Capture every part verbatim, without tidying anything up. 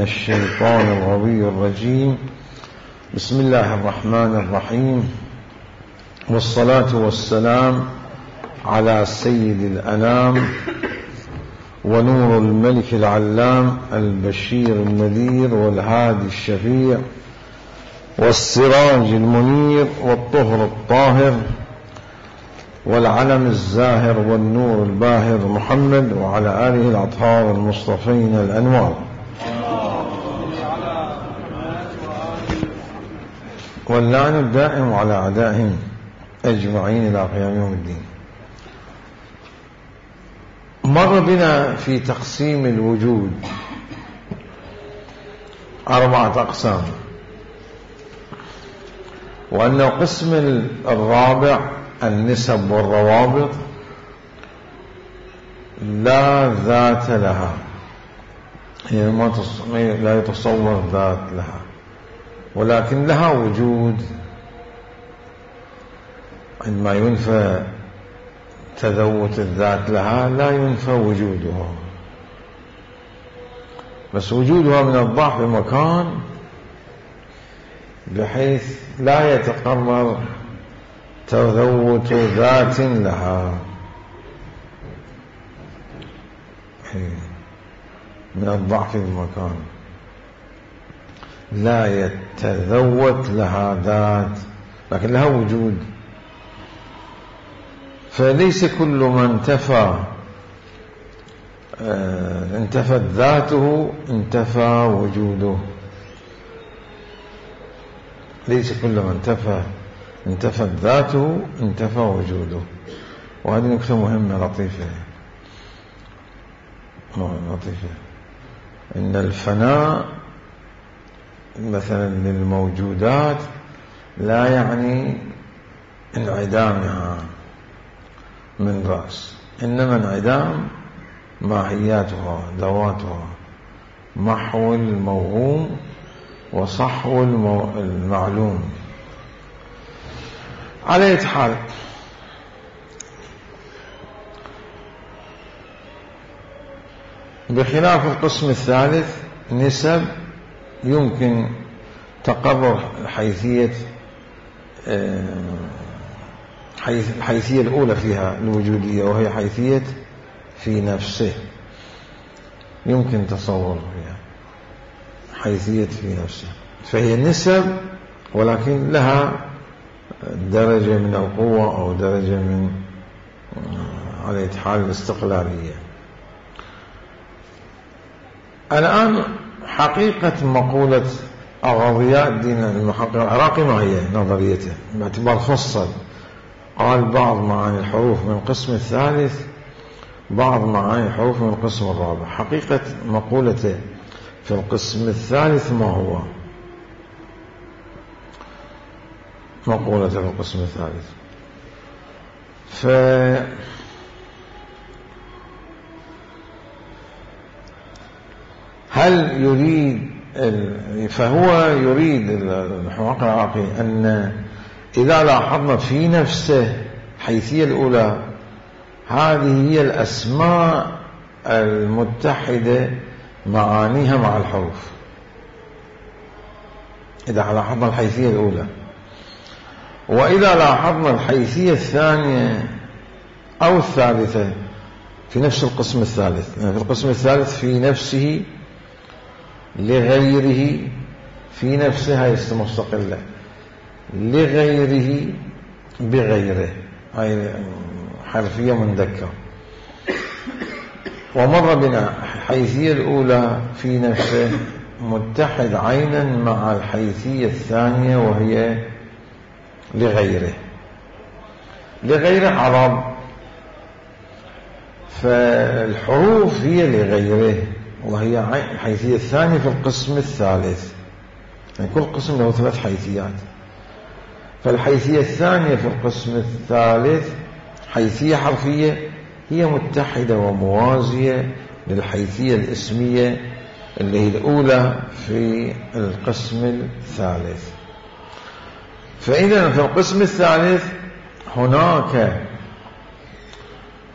الشيطان الغوي الرجيم. بسم الله الرحمن الرحيم، والصلاة والسلام على سيد الأنام ونور الملك العلام البشير النذير والهادي الشفيع والسراج المنير والطهر الطاهر والعلم الزاهر والنور الباهر محمد وعلى آله الأطهار المصطفين الأنوار، واللعن الدائم على أعدائهم أجمعين إلى قيام يوم الدين. مر بنا في تقسيم الوجود أربعة أقسام، وأن القسم الرابع النسب والروابط لا ذات لها، هي ما لا يتصور ذات لها، ولكن لها وجود. عندما ينفى تذوت الذات لها لا ينفى وجودها، بس وجودها من الضعف بمكان بحيث لا يتقرر تذوت ذات لها من الضعف بمكان، لا يتذوت لها ذات لكن لها وجود. فليس كل ما انتفى اه انتفت ذاته انتفى وجوده، ليس كل ما انتفى انتفت ذاته انتفى وجوده. وهذه نكتة مهمة لطيفة لطيفة إن الفناء مثلا للموجودات لا يعني انعدامها من رأس، إنما انعدام ماهياتها ذواتها، محو الموهوم وصحو المعلوم. على أي حال، بخلاف القسم الثالث نسب يمكن تقرر حيثية الحيثية الأولى فيها الوجودية، وهي حيثية في نفسه، يمكن تصور فيها حيثية في نفسه، فهي نسب ولكن لها درجة من القوة أو درجة من على حال الاستقلالية. الآن حقيقة مقولة أغاضياء الدين المحقق العراقي ما هي نظريته باعتبار فصل؟ قال بعض معاني الحروف من القسم الثالث، بعض معاني الحروف من القسم الرابع. حقيقة مقولته في القسم الثالث ما هو؟ مقولته في القسم الثالث ف هل يريد ال... فهو يريد المحقق العراقي أن إذا لاحظنا في نفسه الحيثية الأولى، هذه هي الأسماء المتحدة معانيها مع الحروف. إذا لاحظنا الحيثية الأولى، وإذا لاحظنا الحيثية الثانية أو الثالثة في نفس القسم الثالث، يعني في القسم الثالث في نفسه لغيره، في نفسها اسم مستقلة، لغيره بغيره، هاي حرفية مندكة. ومر بنا الحيثية الأولى في نفسه متحد عينا مع الحيثية الثانية وهي لغيره. لغيره عرب، فالحروف هي لغيره، وهي الحيثية الثانية في القسم الثالث. يعني كل قسم له ثلاث حيثيات، فالحيثية الثانية في القسم الثالث حيثية حرفية هي متحدة وموازية للحيثية الاسمية اللي هي الأولى في القسم الثالث. فإذا في القسم الثالث هناك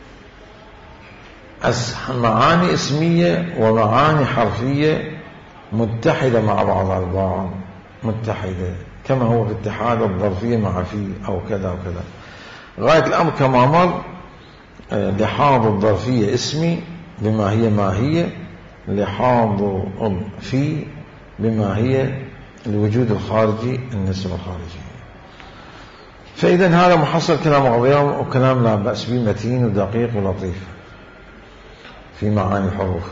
معاني اسمية ومعاني حرفية متحدة مع بعضها البعض، متحدة كما هو في اتحاد الظرفية مع في أو كذا وكذا. غاية الأمر كما مر لحاظ الظرفية اسمي بما هي ماهية، لحاظ في بما هي الوجود الخارجي النسبة الخارجية. فإذا هذا محصل كلام أغضياء، وكلام لا بأس به متين ودقيق ولطيف في معاني الحروف.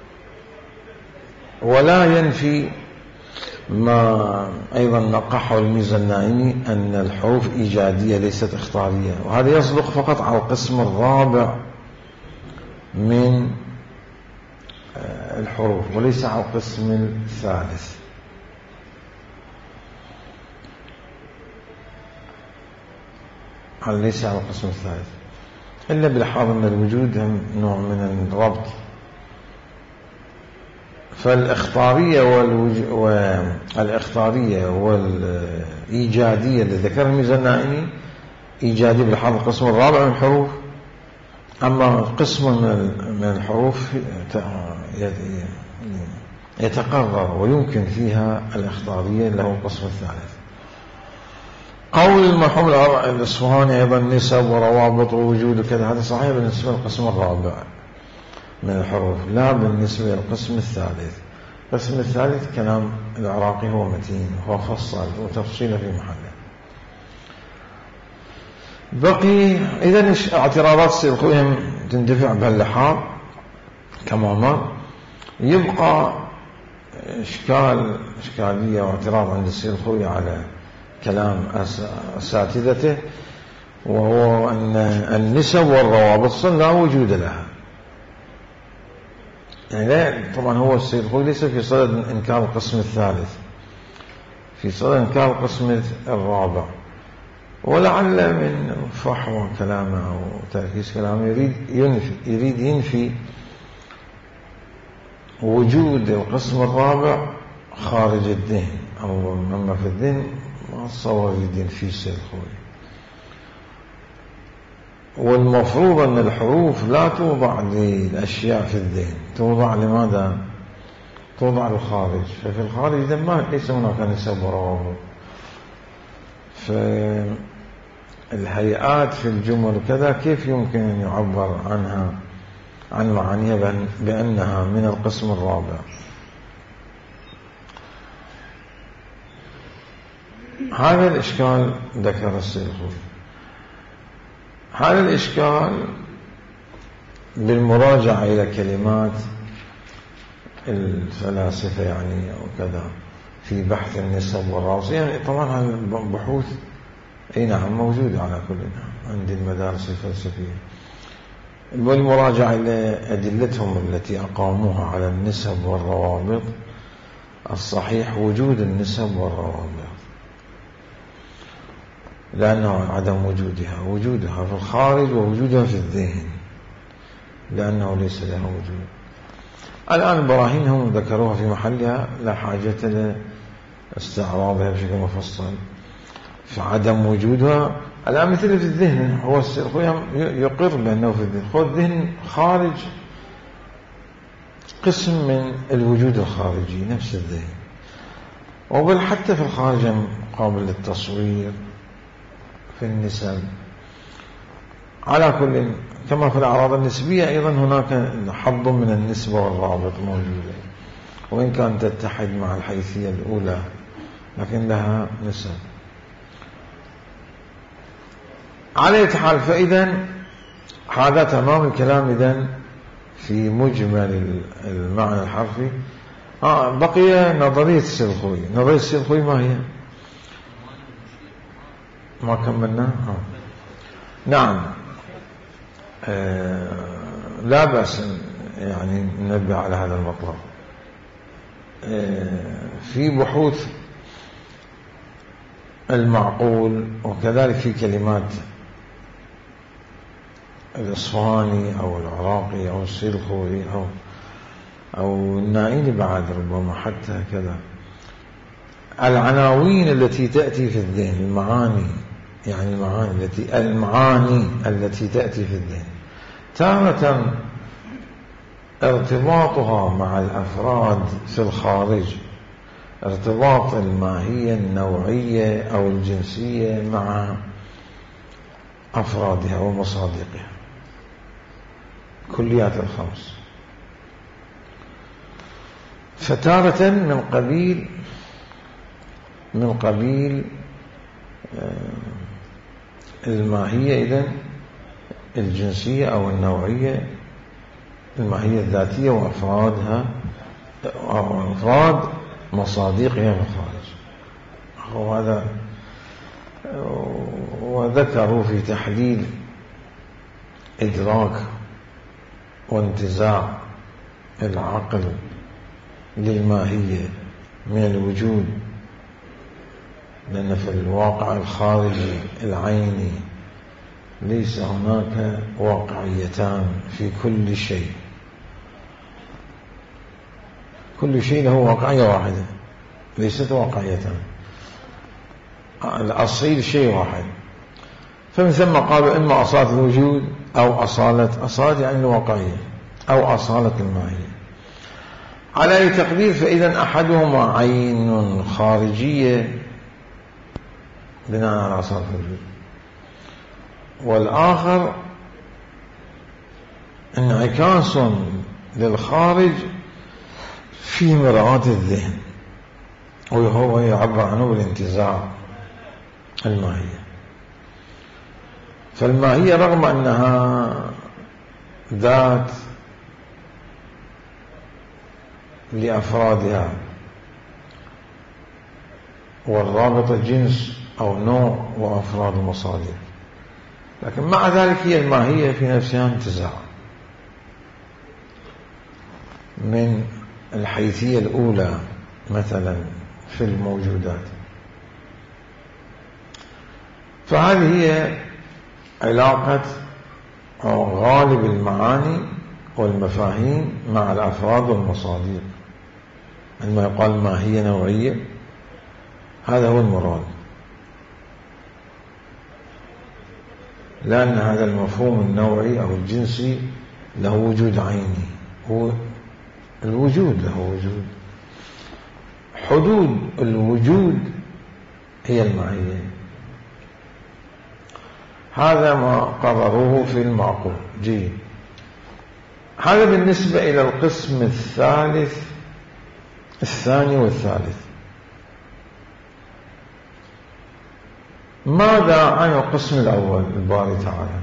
ولا ينفي ما أيضا نقحه الميزة النائمي أن الحروف إيجادية ليست اختارية، وهذا يصدق فقط على القسم الرابع من الحروف وليس على القسم الثالث. ليس على القسم الثالث إلا بلحاظ أن الوجود نوع من الربط. فالإخطارية والوج... والإخطارية والإيجادية اللي ذكرها الميزة النائمي إيجادية بلحاظ القسم الرابع من الحروف. أما قسم من الحروف يتقرر ويمكن فيها الإخطارية له القسم الثالث. قول المرحوم الأصفهاني أيضا نسب وروابط ووجود وكذا، هذا صحيح بالنسبة للقسم الرابع من الحروف، لا بالنسبة للقسم الثالث. القسم الثالث كلام العراقي هو متين، هو فصل وتفصيله في محله. بقي إذن اعتراضات السيد الخوئي تندفع بهاللحاظ كما مر. يبقى إشكال إشكالية واعتراض عند السيد الخوئي على كلام أساتذته، وهو أن النسب والروابط لا وجود لها. يعني لا، طبعا هو السيد الخوئي ليس في صدد إنكار القسم الثالث، في صدد إنكار القسم الرابع. ولعل من فحوى كلامه أو تركيز كلامه يريد ينفي, يريد ينفي وجود القسم الرابع خارج الذهن، أو مما في الذهن ما تصور يريد ينفي السيد الخوئي. والمفروض أن الحروف لا توضع للأشياء في الذهن، توضع لماذا؟ توضع للخارج. ففي الخارج إذا ما ليس هناك نسب وروابط. فالهيئات في الجمل كذا كيف يمكن أن يعبر عنها عن معانيها بأنها من القسم الرابع؟ هذا الإشكال ذكر السيد الخوئي. هذا الإشكال بالمراجعة إلى كلمات الفلاسفة يعني وكذا في بحث النسب والروابط، يعني طبعا البحوث أي نعم موجودة على كل عند المدارس الفلسفية. والمراجعة إلى أدلتهم التي أقاموها على النسب والروابط، الصحيح وجود النسب والروابط، لأنه عدم وجودها وجودها في الخارج ووجودها في الذهن، لأنه ليس لها وجود. الآن البراهين هم ذكروها في محلها، لا حاجة لاستعراضها بشكل مفصل. فعدم وجودها الآن مثل في الذهن، هو يقر بأنه في الذهن، هو الذهن خارج قسم من الوجود الخارجي نفس الذهن، وبل حتى في الخارج قابل للتصوير في النسب. على كل كما في الأعراض النسبية أيضا هناك حظ من النسبة والرابط موجودة، وإن كانت تتحد مع الحيثية الأولى لكن لها نسب. على أي حال، فإذا هذا تمام الكلام إذن في مجمل المعنى الحرفي. آه بقي نظرية السيد الخوئي. نظرية السيد الخوئي ما هي؟ ما كملنا؟ آه. نعم، آه لا بأس يعني ننبه على هذا المطلب. آه في بحوث المعقول، وكذلك في كلمات الإصفهاني أو العراقي أو السيد الخوئي أو أو النائلي بعد ربما حتى كذا، العناوين التي تأتي في الذهن، المعاني يعني المعاني التي المعاني التي تأتي في الذهن تارة ارتباطها مع الأفراد في الخارج ارتباط الماهية النوعية أو الجنسية مع أفرادها ومصادقها، كليات الخمس. فتارة من قبيل من قبيل الماهية إذن الجنسية أو النوعية، الماهية الذاتية وأفرادها أو أفراد مصادقها في الخارج. وهذا وذكروا في تحليل إدراك وانتزاع العقل للماهية من الوجود، لأن في الواقع الخارجي العيني ليس هناك واقعيتان في كل شيء، كل شيء له واقعية واحدة ليست واقعيتان، الأصيل شيء واحد. فمن ثم قالوا إما أصالة الوجود أو أصالة أصالة يعني الواقعية أو أصالة الماهية. على أي تقدير فإذا أحدهما عين خارجية بناء على أصالة الوجود، والآخر انعكاس للخارج في مرآة الذهن، وهو يعبر عنه بالانتزاع الماهية. فالماهية رغم أنها ذات لأفرادها والرابطة جنس أو نوع وأفراد المصادر، لكن مع ذلك هي الماهية في نفسها انتزاع من الحيثية الأولى مثلا في الموجودات. فهذه هي علاقة أو غالب المعاني والمفاهيم مع الأفراد والمصادر. عندما يقال ماهية نوعية هذا هو المراد، لأن هذا المفهوم النوعي أو الجنسي له وجود عيني، هو الوجود له وجود، حدود الوجود هي الماهية. هذا ما قرروه في المعقول. جيد. هذا بالنسبة إلى القسم الثالث الثاني والثالث. ماذا عن القسم الأول الباري تعالى،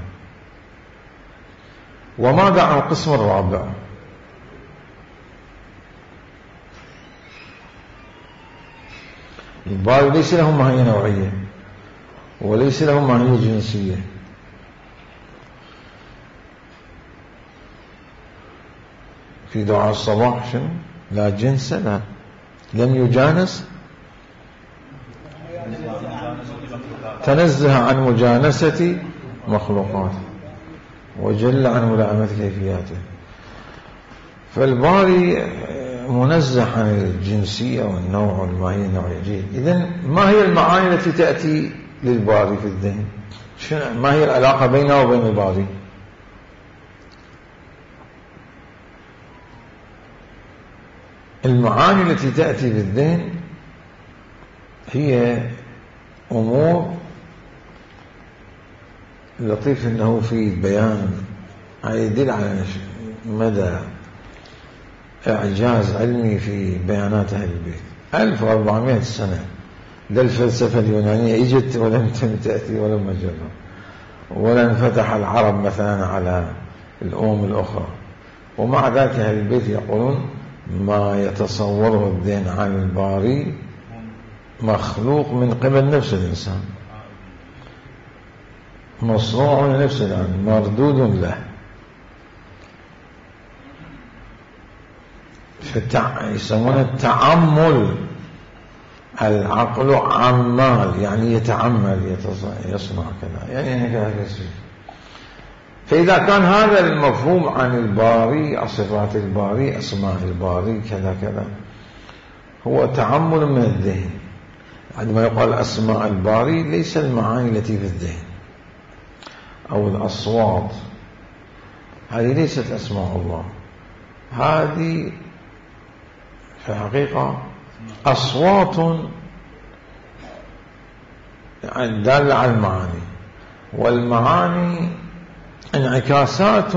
وماذا عن القسم الرابع؟ الباري ليس له ماهية نوعية وليس له ماهية جنسية، في دعاء الصباح شنو؟ لا جنس لا لم يجانس، تنزه عن مجانسة مخلوقات وجل عن ملائمة كيفياته. فالباري منزه عن الجنسية والنوع والماهية النوعية. جيد. إذن ما هي المعاني التي تأتي للباري في الذهن؟ ما هي العلاقة بينه وبين الباري؟ المعاني التي تأتي في الذهن هي أمور لطيف أنه في بيان يدل على مدى إعجاز علمي في بيانات أهل البيت. ألف وأربعمائة سنة للفلسفة اليونانية إجت ولم تأتي ولم مجرد، ولا انفتح العرب مثلا على الأمم الأخرى، ومع ذلك أهل البيت يقولون ما يتصوره الذهن عن الباري مخلوق من قبل نفس الإنسان، مصنوع لنفس الآن، مردود له. يسمونه التعمل، العقل عمال يعني يتعمل يصنع كذا، يعني هكذا يصير. فإذا كان هذا المفهوم عن الباري، صفات الباري، أسماء الباري، كذا كذا، هو تعمل من الذهن. عندما يقال أسماء الباري ليس المعاني التي في الذهن أو الأصوات، هذه ليست أسماء الله، هذه في الحقيقة أصوات دالة على المعاني، والمعاني انعكاسات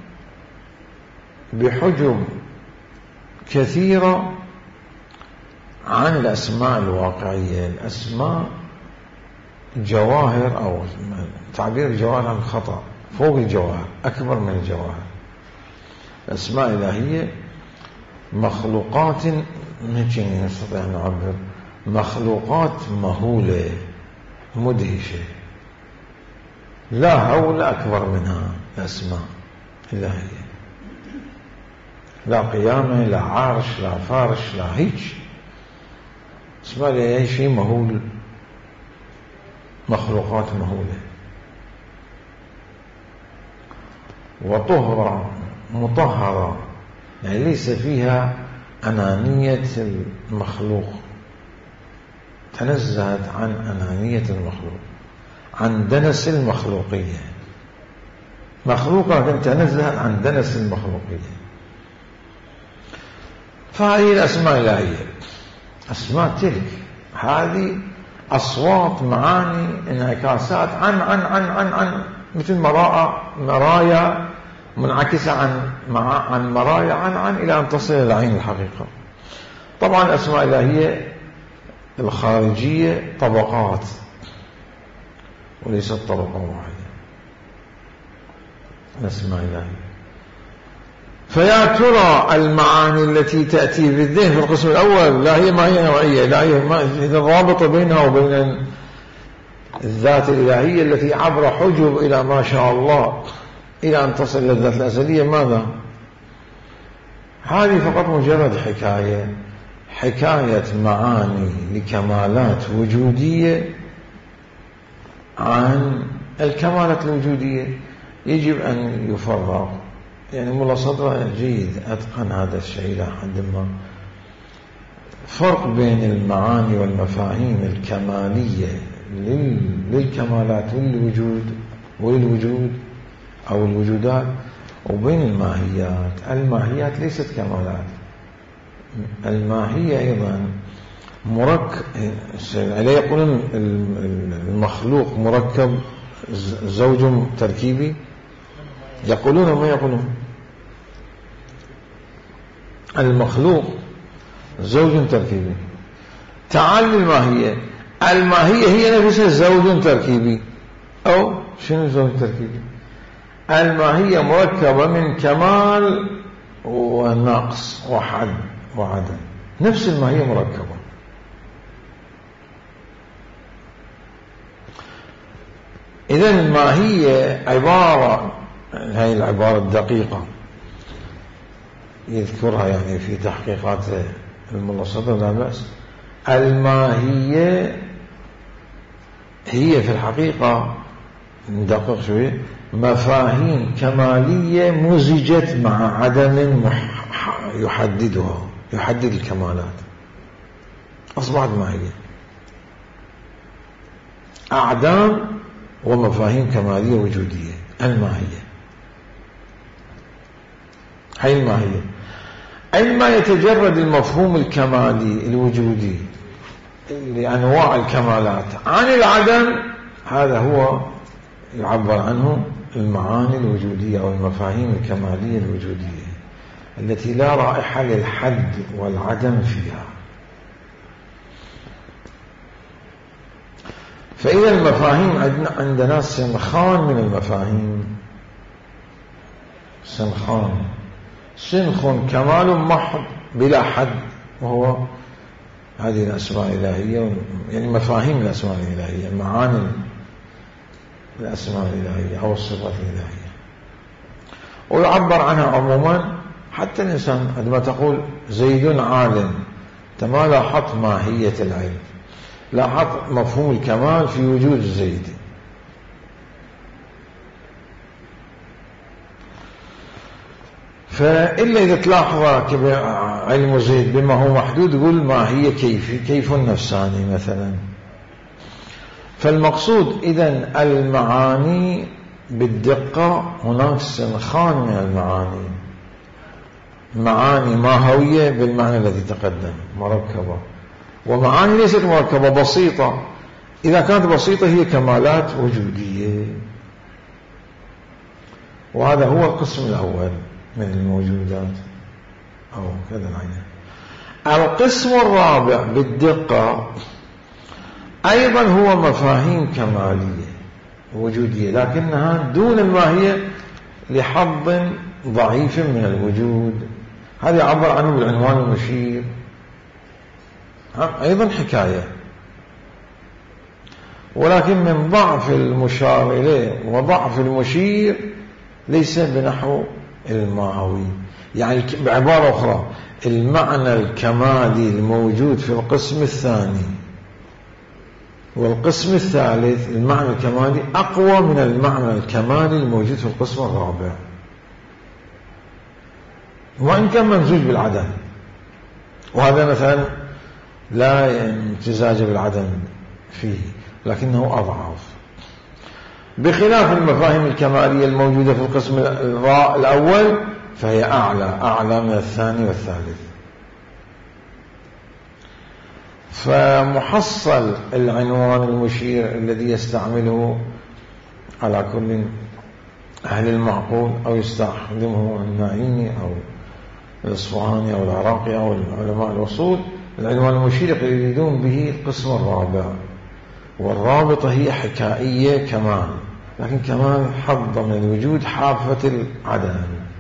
بحجم كثيرة عن الأسماء الواقعية. الأسماء جواهر، أو تعبير الجواهر عن خطأ، فوق الجواهر، أكبر من الجواهر. الأسماء الإلهية مخلوقات، نجي نستطيع أن نعبر، مخلوقات مهولة مدهشة، لا هول أكبر منها الأسماء الإلهية. لا قيامة، لا عرش، لا فرش، لا هيك. اسمها لي شيء مهول، مخلوقات مهولة وطهرة مطهرة، يعني ليس فيها أنانية المخلوق، تنزهت عن أنانية المخلوق، عن دنس المخلوقية. مخلوقة تنزهت عن دنس المخلوقية. فهذه الأسماء الإلهية، أسماء تلك هذه أصوات، معاني، انعكاسات عن عن عن عن عن مثل مراء مرايا منعكسة عن عن مرايا عن عن إلى أن تصل إلى عين الحقيقة. طبعا الأسماء الإلهية الخارجية طبقات وليست طبقة واحدة. الأسماء الإلهية، فيا ترى المعاني التي تأتي بالذهن في القسم الأول لا هي ما هي نوعية، لا هي ما الرابطة بينها وبين الذات الإلهية التي عبر حجب إلى ما شاء الله إلى أن تصل إلى الذات الأزلية. ماذا؟ هذه فقط مجرد حكاية، حكاية معاني لكمالات وجودية عن الكمالات الوجودية. يجب أن يفرق، يعني ملا صدر جيد أتقن هذا الشيء إلى حد ما، فرق بين المعاني والمفاهيم الكمالية للكمالات والوجود والوجود أو الوجودات، وبين الماهيات. الماهيات ليست كمالات، الماهية أيضا مركب. لا يقولون المخلوق مركب زوج تركيبي، يقولون ما يقولون المخلوق زوج تركيبي. تعال للماهية، الماهية هي نفسها زوج تركيبي. أو شنو زوج تركيبي؟ الماهية مركبة من كمال ونقص وحد وعدم، نفس الماهية مركبة. إذن الماهية عبارة، هاي العبارة الدقيقة يذكرها يعني في تحقيقات الملا صدر لا بأس. الماهية هي في الحقيقة ندقق شوية مفاهيم كمالية مزجت مع عدم يحددها، يحدد الكمالات، أصبحت ماهية. أعدام ومفاهيم كمالية وجودية، الماهية هي الماهية. عندما يتجرد المفهوم الكمالي الوجودي لأنواع الكمالات عن العدم، هذا هو يعبر عنه المعاني الوجودية أو المفاهيم الكمالية الوجودية التي لا رائحة للحد والعدم فيها. فإذا المفاهيم عندنا عندنا سنخان من المفاهيم، سنخان سنخ كمال محض بلا حد، وهو هذه الأسماء الإلهية، يعني مفاهيم الأسماء الإلهية، معاني الأسماء الإلهية أو الصفات الإلهية، ويعبر عنها عموما. حتى الإنسان عندما تقول زيد عالم، ما لاحظت ماهية العلم، لاحظت مفهوم الكمال في وجود زيد. فإلا إذا تلاحظ علم زيد بما هو محدود، يقول ما هي كيف كيف النفساني مثلا. فالمقصود إذن المعاني بالدقة، هناك سنخان من المعاني معاني ماهوية بالمعنى الذي تقدم مركبة، ومعاني ليست مركبة بسيطة. إذا كانت بسيطة هي كمالات وجودية، وهذا هو القسم الأول من الموجودات أو كذا العين. القسم الرابع بالدقة أيضا هو مفاهيم كمالية وجودية، لكنها دون الماهية لحظ ضعيف من الوجود. هذا يعبر عنه بالعنوان المشير، أيضا حكاية، ولكن من ضعف المشار إليه وضعف المشير ليس بنحو الماهوي. يعني بعبارة أخرى، المعنى الكمالي الموجود في القسم الثاني والقسم الثالث، المعنى الكمالي أقوى من المعنى الكمالي الموجود في القسم الرابع، وإن كان ممزوج بالعدم، وهذا مثلا لا امتزاج بالعدم فيه لكنه أضعف، بخلاف المفاهيم الكمالية الموجودة في القسم الأول فهي أعلى أعلى من الثاني والثالث. فمحصل العنوان المشير الذي يستعمله على كل أهل المعقول أو يستخدمه النعيمي أو الإصفهاني أو العراقي أو العلماء الوصول، العنوان المشير يريدون به القسم الرابع، والرابطة هي حكائية كمان، لكن كمان حظ من الوجود حافة العدم.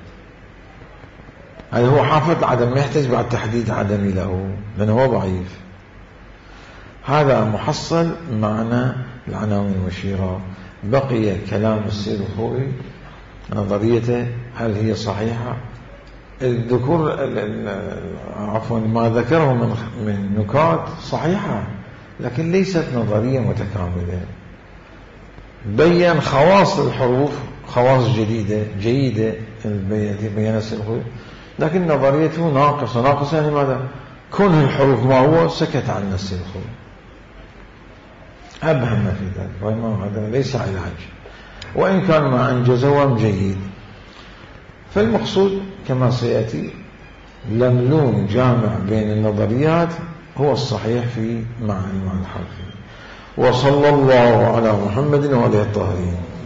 هذا هو حافة العدم، ما يحتاج بعد تحديد عدمي له لأنه هو ضعيف. هذا محصل معنى العناوين المشيرة. بقي كلام السيد الخوئي نظريته هل هي صحيحة؟ الذكور عفوا ما ذكره من من نكات صحيحة، لكن ليست نظرية متكاملة. بين خواص الحروف، خواص جديدة جيدة بين السيد الخوئي، لكن نظريته ناقصة. ناقصة يعني ماذا؟ كونه الحروف ما هو سكت عن السيد الخوئي، أبهم في ذلك، وإنما هذا ليس علاج، وإن كان ما أنجزه جيد. فالمقصود كما سيأتي لملون جامع بين النظريات هو الصحيح في معنى المعنى الحرفي. وصلى الله على محمد وعلى الطاهرين.